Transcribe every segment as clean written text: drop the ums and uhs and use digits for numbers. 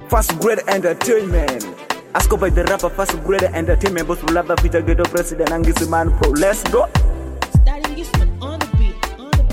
First grade entertainment. Ask by the rapper, first grade entertainment. Boss will love the feature, get the president and get man pro. Let's go. Starting this one on the beat, on the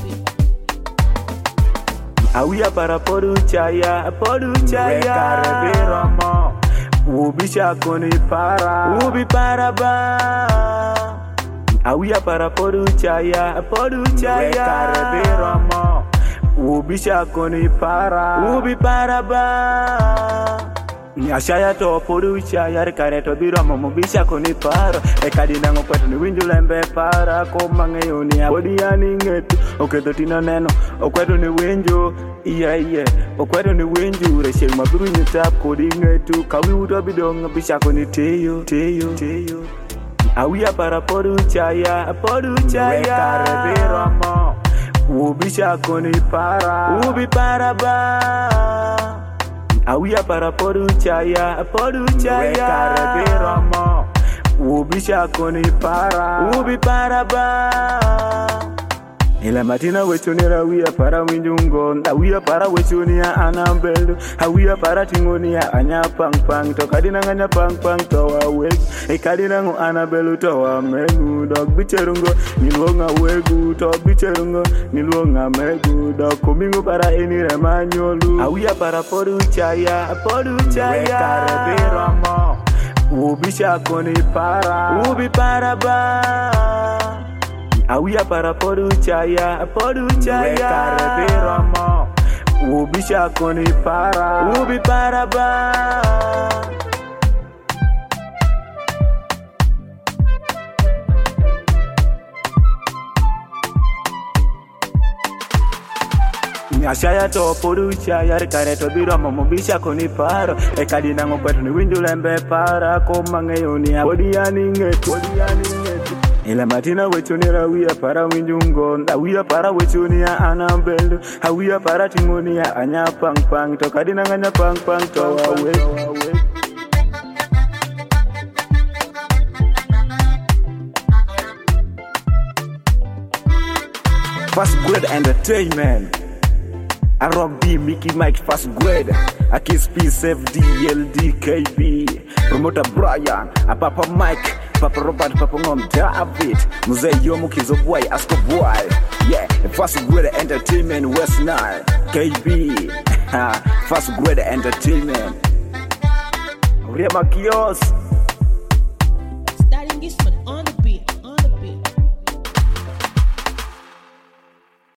beat. Awia para poduchaya. Rekare biramo. Ubisha koni para. Ubi para ba. Awia para poduchaya. Rekare biramo. Ubisha koni para. Ubi para ba. Nyashaya to poduchaya. Rekare to biramo. Ubisha koni para. Ekadi nango kwetu ni winju lembe para. Komange yoni ya bodi ya ningetu. Oketo tina neno. Okwetu ni winju. Yeah. Okweto ni winju. Reshe mabiru nyitap kodi ngetu. Kawi uto bidonga. Bisha koni teyo. Awia para poduchaya. Rekare biramo. Ubisha koni para. Ubi para ba. Awia para poduchaya. Rekare biramo. Ubisha koni para. Ubi para ba. Ila matina wechonera wia para winjungo. Awia para wechonia anambeldo. Awia para tingonia anya pang. Tokadina nganya pang towa wegu. Ekadina ngu anabelu towa megu. Dog bicherungo nilwonga wegu. Tok bicherungo nilwonga megu. Dog kumingo para enire manyolu. Awia para poduchaya. Rekare biramo. Ubisha koni para. Ubi para ba. Awia para poduchaya. Rekare biramo. Ubisha koni para. Ubi para ba. Nyashaya to poduchaya. Rekare to biramo. Ubisha koni para. Ekadi nango kwetu ni winju lembe para. Komange yoni ya bodi ya ningetu. Ila matina wechonera wia para winjungo. Awia para wechonia anambeldo. Awia para tingonia anya pang. Tokadina nganya pang towa wegu. First grade entertainment. I rock B, Mickey Mike, first grade. I kiss P, Save DLD, KB. Promoter Brian, a Papa Mike, Papa Robert, Papa Mom David. Mzee Yomu Kizo Boy, Asko Boy. Yeah, first grade entertainment, West Nile, KB. First grade entertainment. Uriema Kios. Starting this one on